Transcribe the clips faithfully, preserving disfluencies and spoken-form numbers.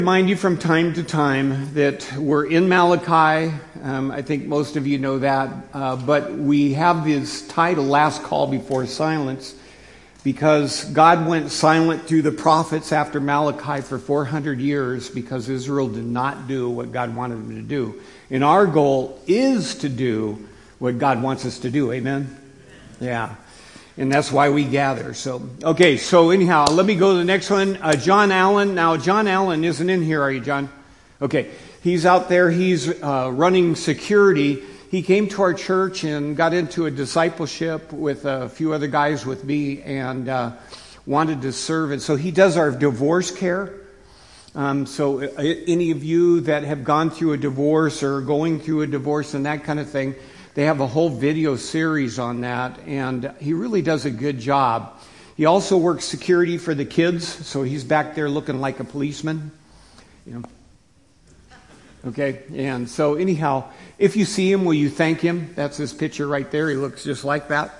Remind you from time to time that we're in Malachi. Um, I think most of you know that. Uh, but we have this title, Last Call Before Silence, because God went silent through the prophets after Malachi for four hundred years because Israel did not do what God wanted them to do. And our goal is to do what God wants us to do. Amen? Yeah. And that's why we gather. So, okay, so anyhow, let me go to the next one. Uh, John Allen. Now, John Allen isn't in here, are you, John? Okay. He's out there. He's uh, running security. He came to our church and got into a discipleship with a few other guys with me and uh, wanted to serve. And so he does our divorce care. Um, so uh, any of you that have gone through a divorce or going through a divorce and that kind of thing, they have a whole video series on that, and he really does a good job. He also works security for the kids, so he's back there looking like a policeman. You know. Okay, and so anyhow, if you see him, will you thank him? That's his picture right there. He looks just like that.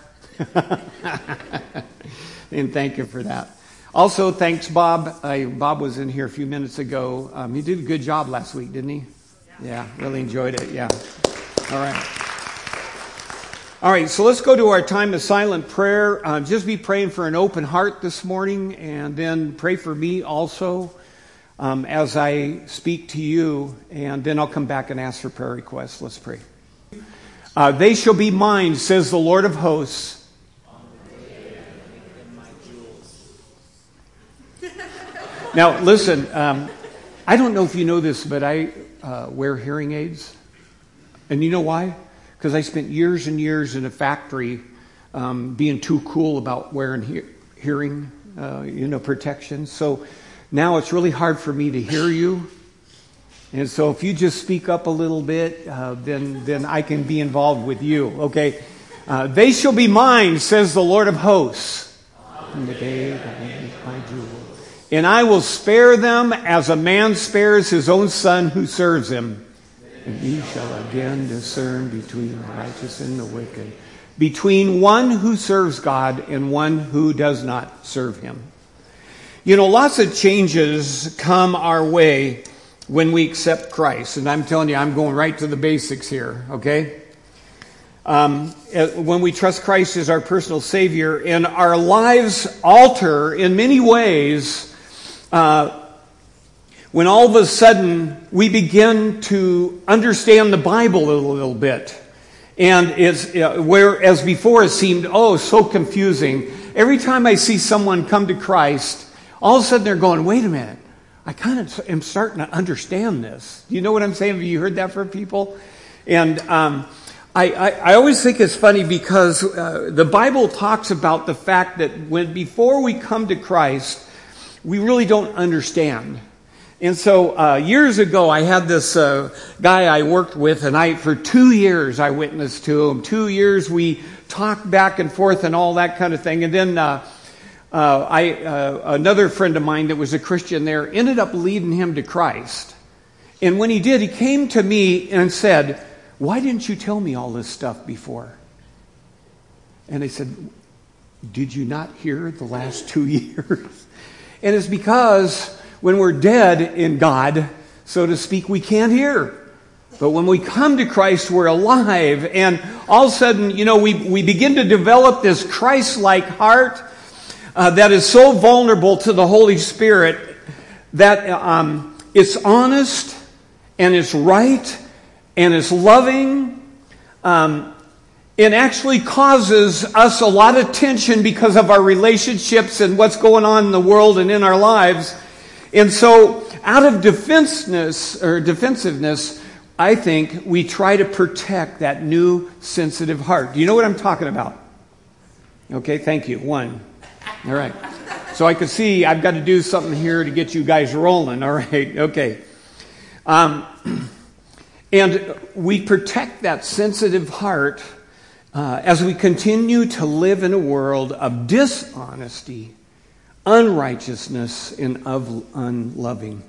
And thank you for that. Also, thanks, Bob. Uh, Bob was in here a few minutes ago. Um, he did a good job last week, didn't he? Yeah, really enjoyed it. Yeah. All right. All right, so let's go to our time of silent prayer. Uh, just be praying for an open heart this morning, and then pray for me also um, as I speak to you, and then I'll come back and ask for prayer requests. Let's pray. Uh, they shall be mine, says the Lord of hosts. Now, listen, um, I don't know if you know this, but I uh, wear hearing aids. And you know why? Because I spent years and years in a factory um, being too cool about wearing he- hearing, uh, you know, protection. So now it's really hard for me to hear you. And so if you just speak up a little bit, uh, then then I can be involved with you. Okay? Uh, they shall be mine, says the Lord of hosts. In the day that I make my jewels. And I will spare them as a man spares his own son who serves him. And ye shall again discern between the righteous and the wicked, between one who serves God and one who does not serve him. You know, lots of changes come our way when we accept Christ. And I'm telling you, I'm going right to the basics here, okay? Um, when we trust Christ as our personal Savior, and our lives alter in many ways, uh, when all of a sudden we begin to understand the Bible a little bit. And it's, uh, whereas before it seemed, oh, so confusing. Every time I see someone come to Christ, all of a sudden they're going, wait a minute, I kind of am starting to understand this. You know what I'm saying? Have you heard that from people? And um, I, I, I always think it's funny because uh, the Bible talks about the fact that when before we come to Christ, we really don't understand. And so uh, years ago, I had this uh, guy I worked with, and I for two years I witnessed to him. Two years we talked back and forth and all that kind of thing. And then uh, uh, I uh, another friend of mine that was a Christian there ended up leading him to Christ. And when he did, he came to me and said, "Why didn't you tell me all this stuff before?" And I said, "Did you not hear the last two years?" And it's because when we're dead in God, so to speak, we can't hear. But when we come to Christ, we're alive. And all of a sudden, you know, we, we begin to develop this Christ-like heart uh, that is so vulnerable to the Holy Spirit that um, it's honest and it's right and it's loving. Um, it actually causes us a lot of tension because of our relationships and what's going on in the world and in our lives. And so, out of defensiveness or defensiveness, I think we try to protect that new sensitive heart. Do you know what I'm talking about? Okay, thank you. One. All right. So I can see I've got to do something here to get you guys rolling. All right. Okay. Um, and we protect that sensitive heart uh, as we continue to live in a world of dishonesty, unrighteousness, and of unloving.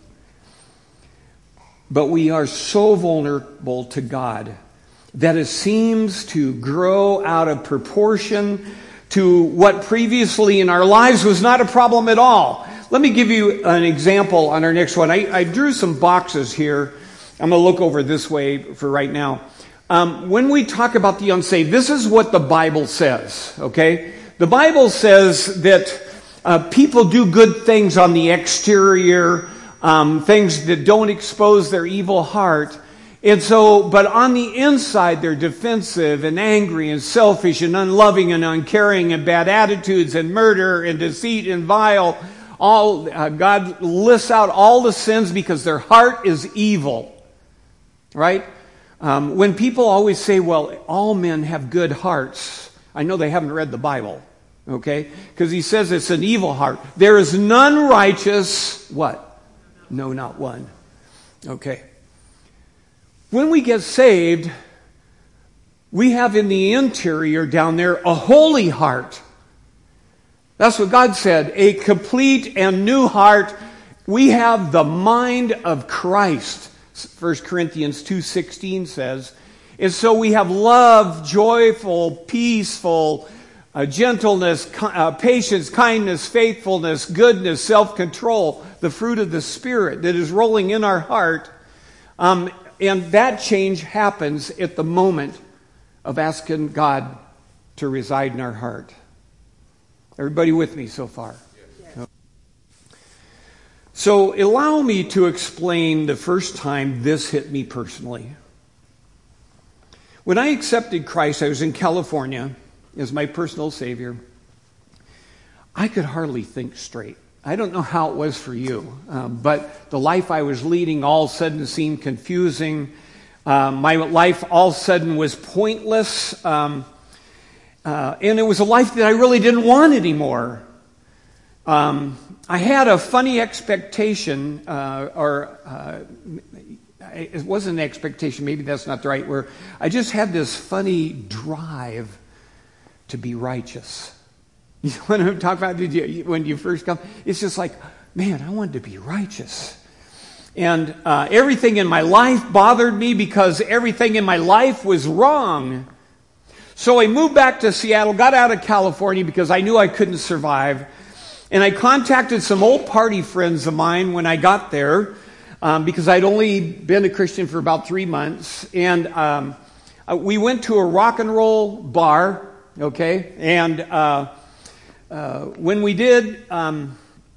But we are so vulnerable to God that it seems to grow out of proportion to what previously in our lives was not a problem at all. let me give you an example on our next one. I, I drew some boxes here. I'm going to look over this way for right now. Um, when we talk about the unsaved, this is what the Bible says, okay? The Bible says that uh, people do good things on the exterior, um, things that don't expose their evil heart. And so, but on the inside, they're defensive and angry and selfish and unloving and uncaring and bad attitudes and murder and deceit and vile. All uh, God lists out all the sins because their heart is evil, right? Um, when people always say, well, all men have good hearts, I know they haven't read the Bible, okay? Because he says it's an evil heart. There is none righteous, what? No, not one. Okay. When we get saved, we have in the interior down there a holy heart. That's what God said, a complete and new heart. We have the mind of Christ, First Corinthians two sixteen says. And so we have love, joyful, peaceful, uh, gentleness, uh, patience, kindness, faithfulness, goodness, self-control, the fruit of the Spirit that is rolling in our heart. Um, And that change happens at the moment of asking God to reside in our heart. Everybody with me so far? Yes. So allow me to explain the first time this hit me personally. When I accepted Christ, I was in California as my personal Savior. I could hardly think straight. I don't know how it was for you, um, but the life I was leading all of a sudden seemed confusing. Um, my life all of a sudden was pointless. Um, uh, and it was a life that I really didn't want anymore. Um, I had a funny expectation, uh, or uh, it wasn't an expectation, maybe that's not the right word. I just had this funny drive to be righteous. You know what I'm talking about? Did you, when you first come? It's just like, man, I wanted to be righteous. And uh, everything in my life bothered me because everything in my life was wrong. So I moved back to Seattle, got out of California because I knew I couldn't survive. And I contacted some old party friends of mine when I got there um, because I'd only been a Christian for about three months. And um, we went to a rock and roll bar, okay? And Uh, Uh, when we did, um,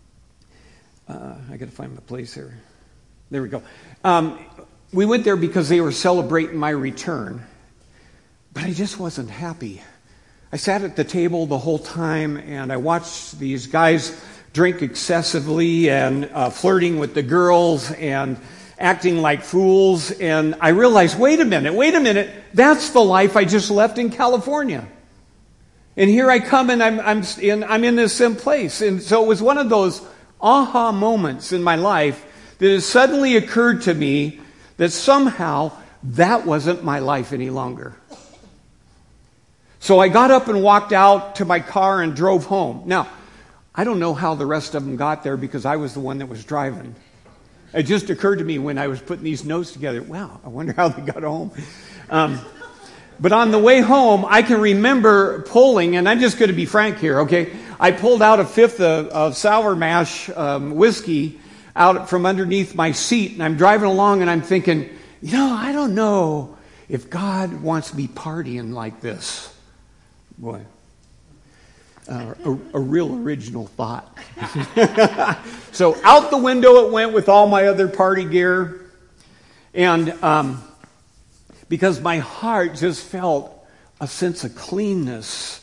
uh, I got to find my place here. There we go. Um, we went there because they were celebrating my return. But I just wasn't happy. I sat at the table the whole time and I watched these guys drink excessively and uh, flirting with the girls and acting like fools. And I realized, wait a minute, wait a minute. That's the life I just left in California. And here I come and I'm, I'm, in, I'm in this same place. And so it was one of those aha moments in my life that it suddenly occurred to me that somehow that wasn't my life any longer. So I got up and walked out to my car and drove home. Now, I don't know how the rest of them got there because I was the one that was driving. It just occurred to me when I was putting these notes together, wow, I wonder how they got home. Um, But on the way home, I can remember pulling, and I'm just going to be frank here, okay? I pulled out a fifth of, of Sour Mash um, whiskey out from underneath my seat, and I'm driving along, and I'm thinking, you know, I don't know if God wants me partying like this. Boy, uh, a, a real original thought. So out the window it went with all my other party gear, and um because my heart just felt a sense of cleanness.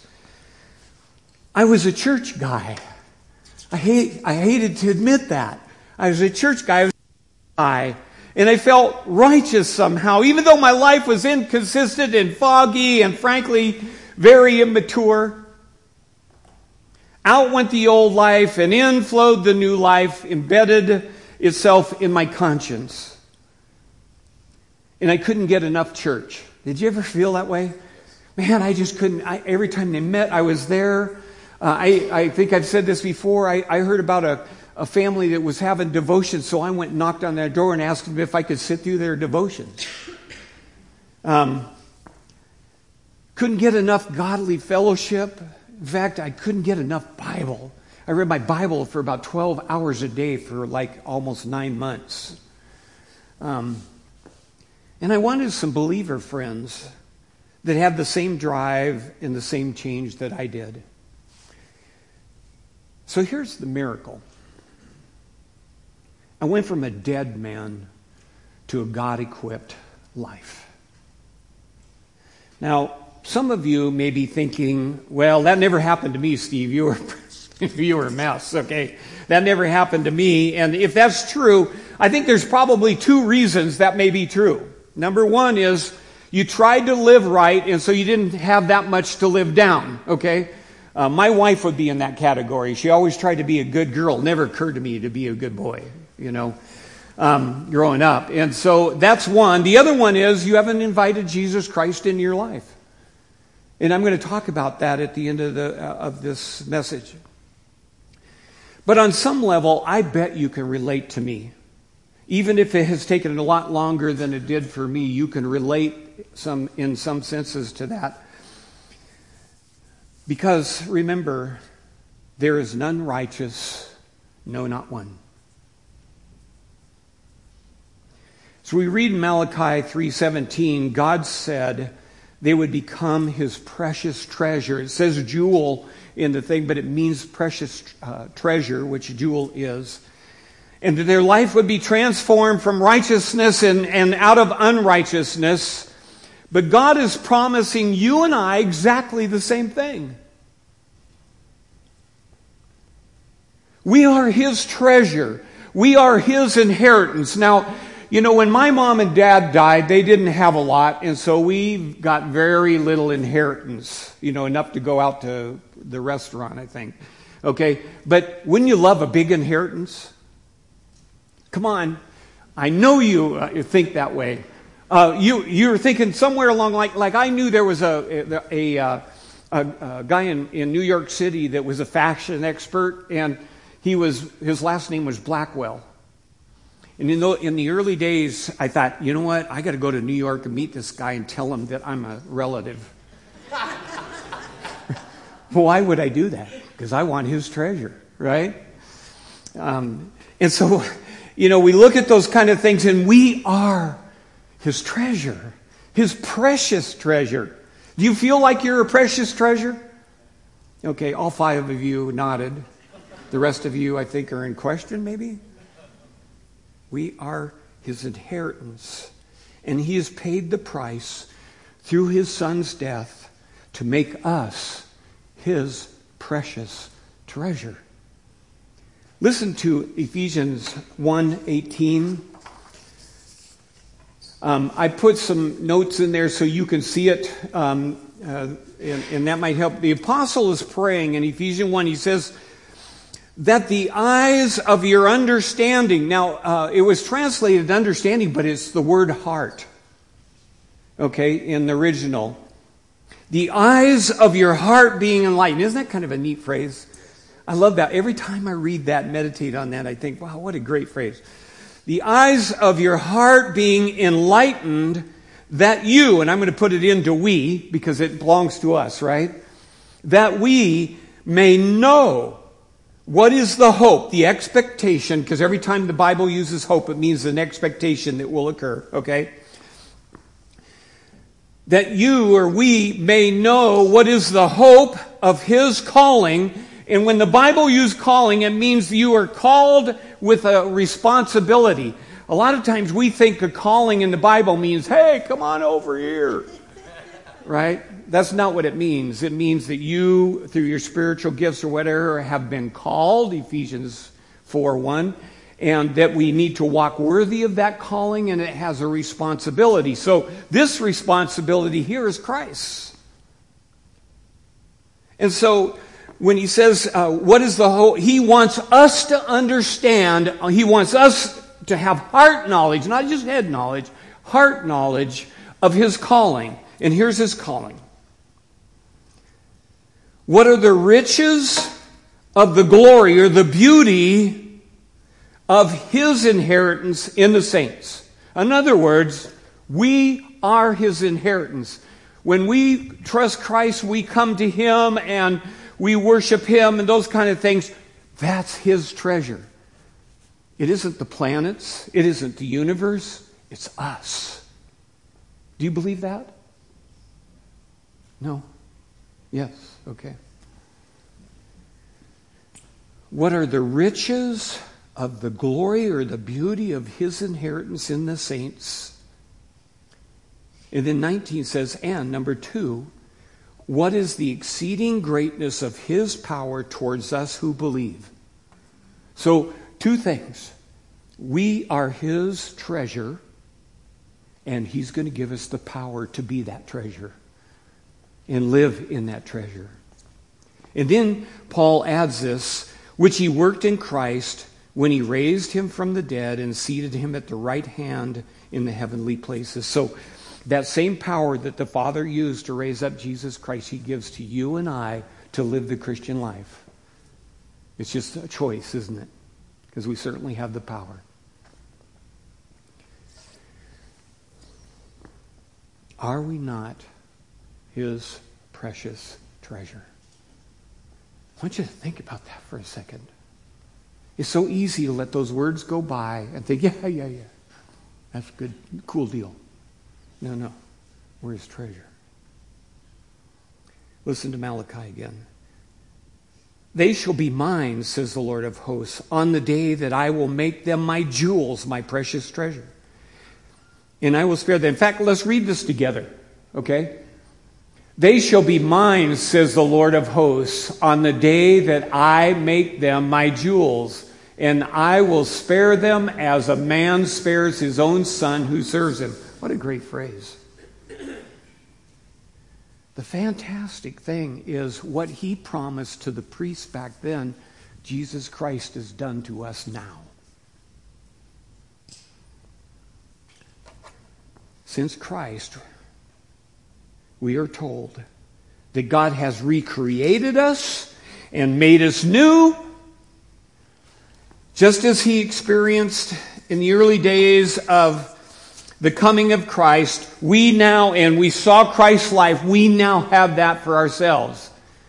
I was a church guy. I hate, I hated to admit that. I was a church guy. I was a guy. And I felt righteous somehow, even though my life was inconsistent and foggy and frankly very immature. Out went the old life and in flowed the new life, embedded itself in my conscience. And I couldn't get enough church. Did you ever feel that way? Man, I just couldn't. I, every time they met, I was there. Uh, I, I think I've said this before. I, I heard about a, a family that was having devotion, so I went and knocked on their door and asked them if I could sit through their devotions. Um, couldn't get enough godly fellowship. In fact, I couldn't get enough Bible. I read my Bible for about twelve hours a day for like almost nine months. Um, and I wanted some believer friends that had the same drive and the same change that I did. So here's the miracle. I went from a dead man to a God-equipped life. Now, some of you may be thinking, well, that never happened to me, Steve. You were, you were a mess, okay? That never happened to me. And if that's true, I think there's probably two reasons that may be true. Number one is you tried to live right, and so you didn't have that much to live down, okay? Uh, my wife would be in that category. She always tried to be a good girl. Never occurred to me to be a good boy, you know, um, growing up. And so that's one. The other one is you haven't invited Jesus Christ into your life. And I'm going to talk about that at the end of the uh, of this message. But on some level, I bet you can relate to me. Even if it has taken a lot longer than it did for me, you can relate some in some senses to that. Because remember, there is none righteous, no, not one. So we read in Malachi three seventeen, God said they would become his precious treasure. It says jewel in the thing, but it means precious uh, treasure, which jewel is. And that their life would be transformed from righteousness and, and out of unrighteousness. But God is promising you and I exactly the same thing. We are his treasure. We are his inheritance. Now, you know, when my mom and dad died, they didn't have a lot, and so we got very little inheritance. You know, enough to go out to the restaurant, I think. Okay, but wouldn't you love a big inheritance? Come on, I know you uh, think that way. Uh, you you're thinking somewhere along like like I knew there was a a, a, a, a guy in, in New York City that was a fashion expert, and he was his last name was Blackwell. And in the, in the early days, I thought, you know what? I got to go to New York and meet this guy and tell him that I'm a relative. Why would I do that? Because I want his treasure, right? Um, and so, you know, we look at those kind of things, and we are his treasure, his precious treasure. Do you feel like you're a precious treasure? Okay, all five of you nodded. The rest of you, I think, are in question, maybe? We are his inheritance, and he has paid the price through his son's death to make us his precious treasure. Listen to Ephesians one eighteen. Um, I put some notes in there so you can see it, um, uh, and, and that might help. The apostle is praying in Ephesians one. He says, that the eyes of your understanding, now uh, it was translated understanding, but it's the word heart, okay, in the original. The eyes of your heart being enlightened. Isn't that kind of a neat phrase? I love that. Every time I read that, meditate on that, I think, wow, what a great phrase. The eyes of your heart being enlightened, that you, and I'm going to put it into we, because it belongs to us, right? That we may know what is the hope, the expectation, because every time the Bible uses hope, it means an expectation that will occur, okay? That you or we may know what is the hope of his calling. And when the Bible uses calling, it means you are called with a responsibility. A lot of times we think a calling in the Bible means, hey, come on over here, right? That's not what it means. It means that you, through your spiritual gifts or whatever, have been called, Ephesians four one, and that we need to walk worthy of that calling, and it has a responsibility. So this responsibility here is Christ. And so when he says, uh, what is the hope? He wants us to understand, he wants us to have heart knowledge, not just head knowledge, heart knowledge of his calling. And here's his calling. What are the riches of the glory or the beauty of his inheritance in the saints? In other words, we are his inheritance. When we trust Christ, we come to him and we worship him and those kind of things. That's his treasure. It isn't the planets. It isn't the universe. It's us. Do you believe that? No? Yes. Okay. What are the riches of the glory or the beauty of his inheritance in the saints? And then nineteen says, and number two, what is the exceeding greatness of his power towards us who believe? So, two things. We are his treasure, and he's going to give us the power to be that treasure and live in that treasure. And then Paul adds this, which he worked in Christ when he raised him from the dead and seated him at the right hand in the heavenly places. So that same power that the Father used to raise up Jesus Christ, he gives to you and I to live the Christian life. It's just a choice, isn't it? Because we certainly have the power. Are we not his precious treasure? I want you to think about that for a second. It's so easy to let those words go by and think, yeah, yeah, yeah. That's a good, cool deal. No, no. We're his treasure. Listen to Malachi again. They shall be mine, says the Lord of hosts, on the day that I will make them my jewels, my precious treasure. And I will spare them. In fact, let's read this together, okay? They shall be mine, says the Lord of hosts, on the day that I make them my jewels, and I will spare them as a man spares his own son who serves him. What a great phrase. The fantastic thing is what he promised to the priests back then, Jesus Christ has done to us now. Since Christ, we are told that God has recreated us and made us new, just as he experienced in the early days of the coming of Christ. We now, and we saw Christ's life, we now have that for ourselves.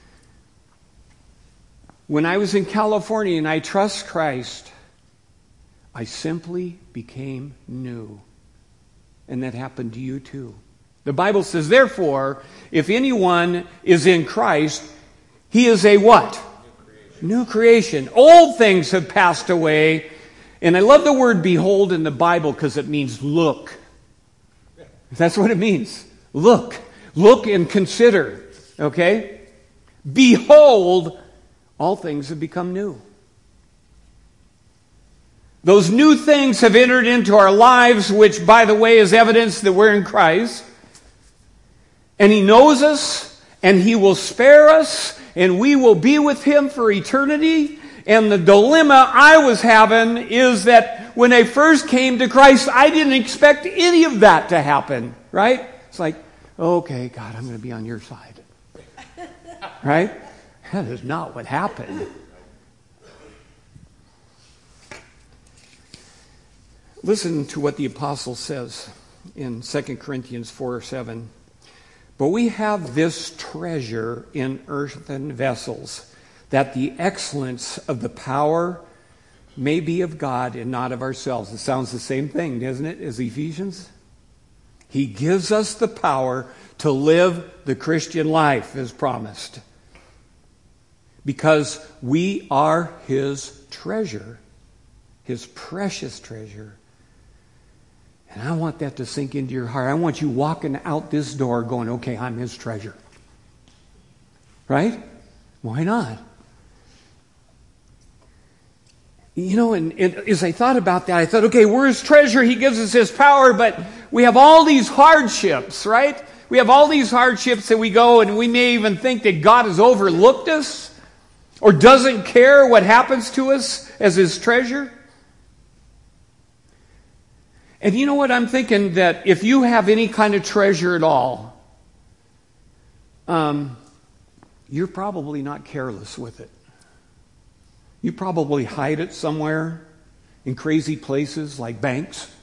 When I was in California and I trust Christ, I simply became new. And that happened to you too. The Bible says, therefore, if anyone is in Christ, he is a what? New creation. New creation. Old things have passed away. And I love the word behold in the Bible because it means look. That's what it means. Look. Look and consider. Okay? Behold, all things have become new. Those new things have entered into our lives, which, by the way, is evidence that we're in Christ. And he knows us, and he will spare us, and we will be with him for eternity. And the dilemma I was having is that when I first came to Christ, I didn't expect any of that to happen, right? It's like, okay, God, I'm going to be on your side. Right? That is not what happened. Listen to what the apostle says in Second Corinthians four seven. But we have this treasure in earthen vessels, that the excellence of the power may be of God and not of ourselves. It sounds the same thing, doesn't it, as Ephesians? He gives us the power to live the Christian life as promised. Because we are his treasure, his precious treasure. And I want that to sink into your heart. I want you walking out this door going, okay, I'm his treasure. Right? Why not? You know, and, and as I thought about that, I thought, okay, we're his treasure. He gives us his power, but we have all these hardships, right? We have all these hardships that we go, and we may even think that God has overlooked us or doesn't care what happens to us as his treasure. And you know what? I'm thinking that if you have any kind of treasure at all, um, you're probably not careless with it. You probably hide it somewhere in crazy places like banks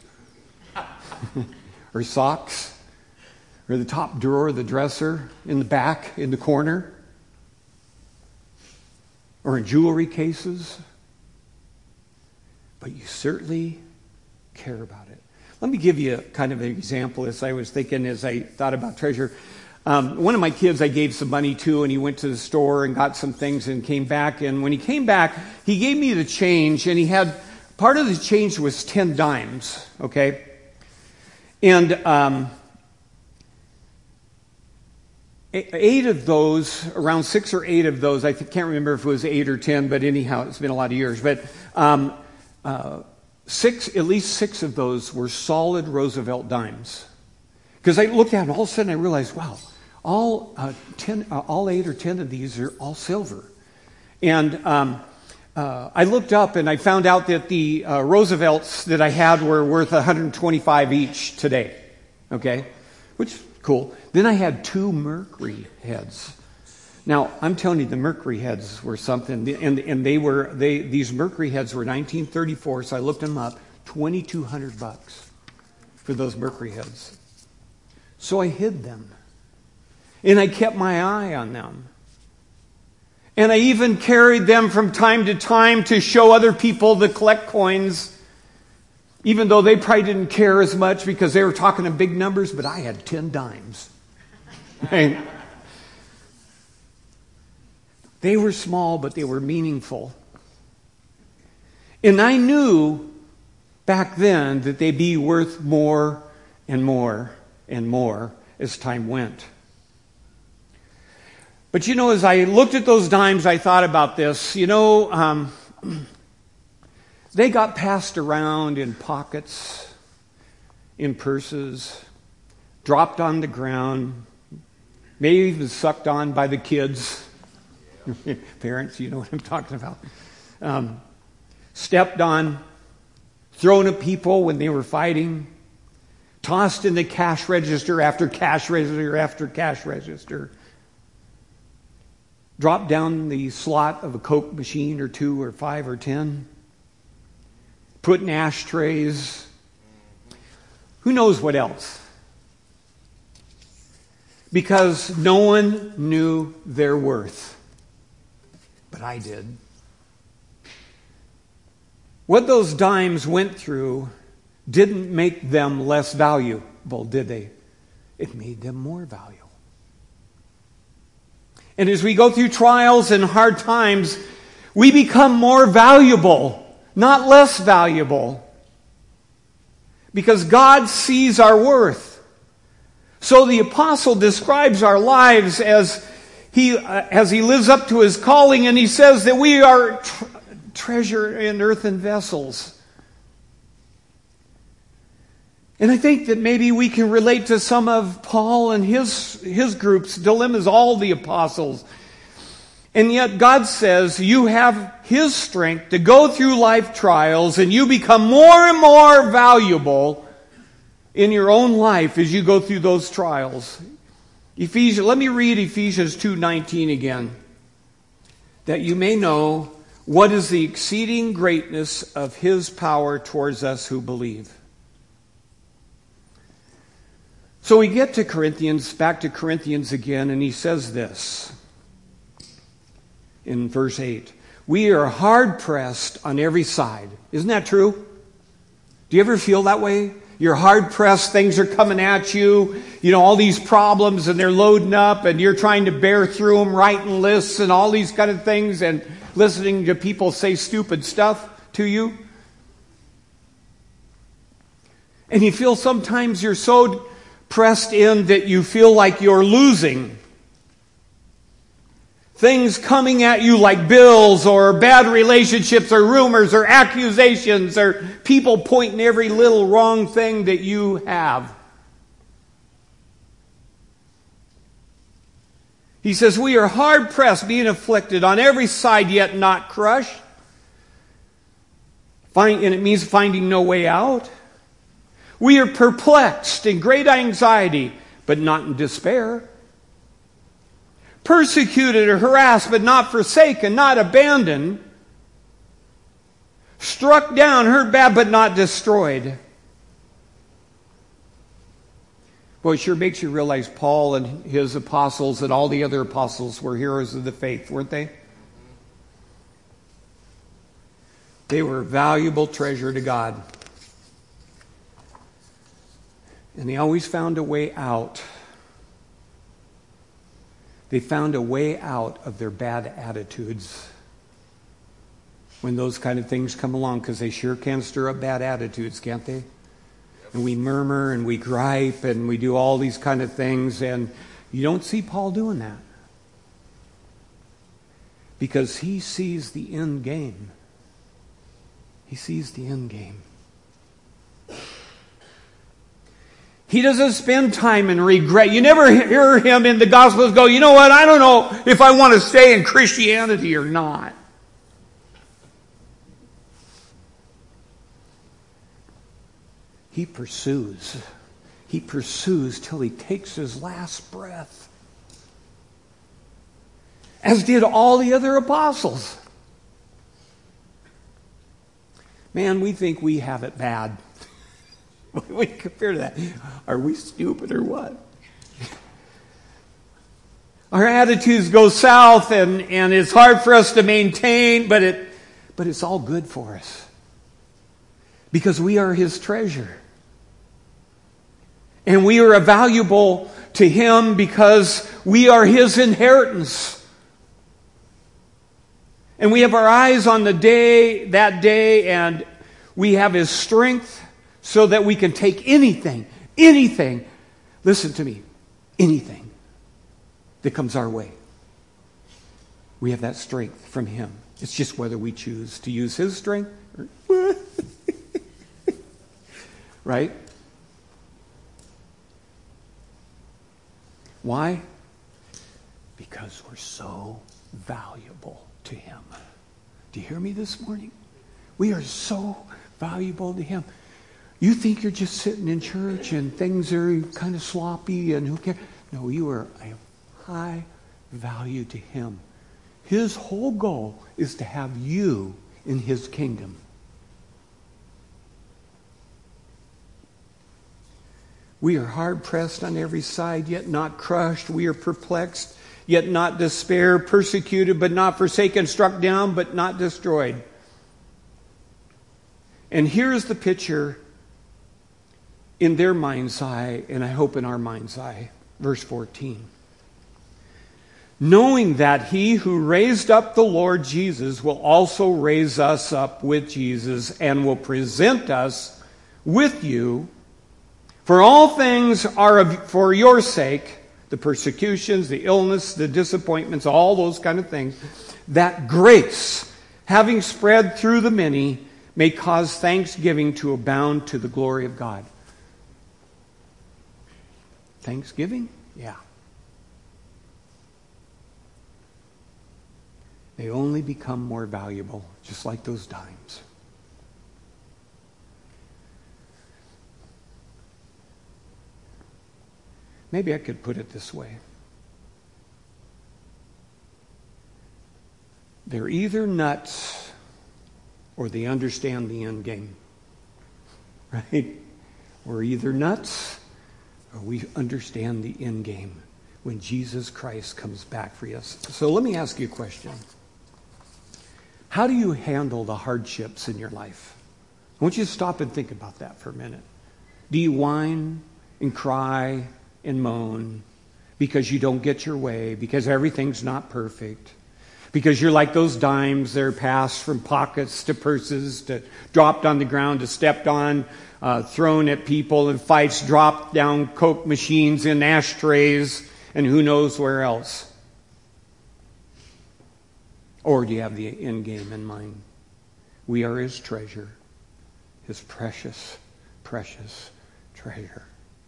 or socks or the top drawer of the dresser in the back in the corner. or in jewelry cases, but you certainly care about it. Let me give you a kind of an example as I was thinking, as I thought about treasure. Um, one of my kids I gave some money to, and he went to the store and got some things and came back. And when he came back, he gave me the change, and he had, part of the change was ten dimes, okay? And um, eight of those, around six or eight of those, I can't remember if it was eight or ten, but anyhow, it's been a lot of years. But um, uh, six, at least six of those were solid Roosevelt dimes. Because I looked at them, all of a sudden I realized, wow, all uh, ten, uh, all eight or ten of these are all silver. And um, uh, I looked up and I found out that the uh, Roosevelts that I had were worth one hundred twenty-five each today. Okay, which is cool. Then I had two Mercury heads. Now I'm telling you, the Mercury heads were something, and and they were they these Mercury heads were nineteen thirty-four. So I looked them up, twenty-two hundred bucks for those Mercury heads. So I hid them. And I kept my eye on them. And I even carried them from time to time to show other people to collect coins, even though they probably didn't care as much because they were talking in big numbers, but I had ten dimes. Right? They were small, but they were meaningful. And I knew back then that they'd be worth more and more and more as time went. But you know, as I looked at those dimes, I thought about this. You know, um, they got passed around in pockets, in purses, dropped on the ground, maybe even sucked on by the kids. Parents, you know what I'm talking about. Um, stepped on, thrown at people when they were fighting, tossed in the cash register after cash register after cash register, dropped down the slot of a Coke machine or two or five or ten, put in ashtrays, who knows what else. Because no one knew their worth. But I did. What those dimes went through didn't make them less valuable, did they? It made them more valuable. And as we go through trials and hard times, we become more valuable, not less valuable. Because God sees our worth. So the apostle describes our lives as he, uh, as he lives up to his calling, and he says that we are tr- treasure in earthen vessels. And I think that maybe we can relate to some of Paul and his, his group's dilemmas, all the apostles. And yet God says you have his strength to go through life trials, and you become more and more valuable in your own life as you go through those trials. Ephesians, let me read Ephesians two nineteen again. That you may know what is the exceeding greatness of his power towards us who believe. So we get to Corinthians, back to Corinthians again, and he says this in verse eight. We are hard pressed on every side. Isn't that true? Do you ever feel that way? You're hard pressed, things are coming at you, you know, all these problems, and they're loading up, and you're trying to bear through them, writing lists and all these kind of things, and listening to people say stupid stuff to you. And you feel sometimes you're so pressed in that you feel like you're losing. Things coming at you like bills or bad relationships or rumors or accusations or people pointing every little wrong thing that you have. He says, we are hard pressed, being afflicted on every side, yet not crushed. Find, and it means finding no way out. We are perplexed in great anxiety, but not in despair. Persecuted or harassed, but not forsaken, not abandoned. Struck down, hurt bad, but not destroyed. Well, it sure makes you realize Paul and his apostles and all the other apostles were heroes of the faith, weren't they? They were a valuable treasure to God. And they always found a way out. They found a way out of their bad attitudes when those kind of things come along, because they sure can stir up bad attitudes, can't they? And we murmur and we gripe and we do all these kind of things, and you don't see Paul doing that. Because he sees the end game. He sees the end game. He doesn't spend time in regret. You never hear him in the Gospels go, you know what, I don't know if I want to stay in Christianity or not. He pursues. He pursues till he takes his last breath. As did all the other apostles. Man, we think we have it bad. We compare to that. Are we stupid or what? Our attitudes go south, and, and it's hard for us to maintain, but it but it's all good for us. Because we are his treasure. And we are valuable to him because we are his inheritance. And we have our eyes on the day, that day, and we have his strength so that we can take anything, anything, listen to me, anything that comes our way. We have that strength from him. It's just whether we choose to use his strength or right? Why? Because we're so valuable to him. Do you hear me this morning? We are so valuable to him. You think you're just sitting in church and things are kind of sloppy and who cares? No, you are a high value to him. His whole goal is to have you in his kingdom. We are hard pressed on every side, yet not crushed. We are perplexed, yet not despair. Persecuted, but not forsaken. Struck down, but not destroyed. And here's the picture in their mind's eye, and I hope in our mind's eye. Verse fourteen. Knowing that he who raised up the Lord Jesus will also raise us up with Jesus and will present us with you. For all things are of, for your sake, the persecutions, the illness, the disappointments, all those kind of things, that grace, having spread through the many, may cause thanksgiving to abound to the glory of God. Thanksgiving? Yeah. They only become more valuable, just like those dimes. Maybe I could put it this way. They're either nuts or they understand the end game. Right? We're either nuts or we understand the end game when Jesus Christ comes back for us. So let me ask you a question. How do you handle the hardships in your life? I want you to stop and think about that for a minute. Do you whine and cry and moan because you don't get your way, because everything's not perfect, because you're like those dimes that are passed from pockets to purses, to dropped on the ground, to stepped on, uh, thrown at people in fights, dropped down Coke machines in ashtrays, and who knows where else? Or do you have the end game in mind? We are his treasure, his precious, precious treasure.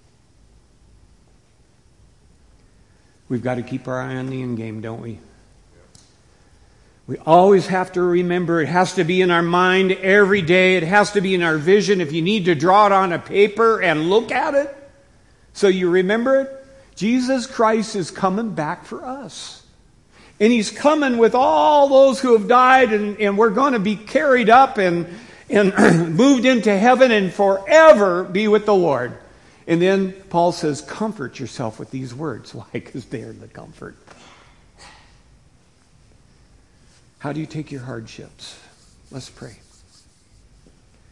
We've got to keep our eye on the end game, don't we? We always have to remember it has to be in our mind every day. It has to be in our vision. If you need to draw it on a paper and look at it so you remember it, Jesus Christ is coming back for us. And he's coming with all those who have died, and, and we're going to be carried up and, and moved into heaven and forever be with the Lord. And then Paul says, comfort yourself with these words. Why? Because they are the comfort. How do you take your hardships? Let's pray.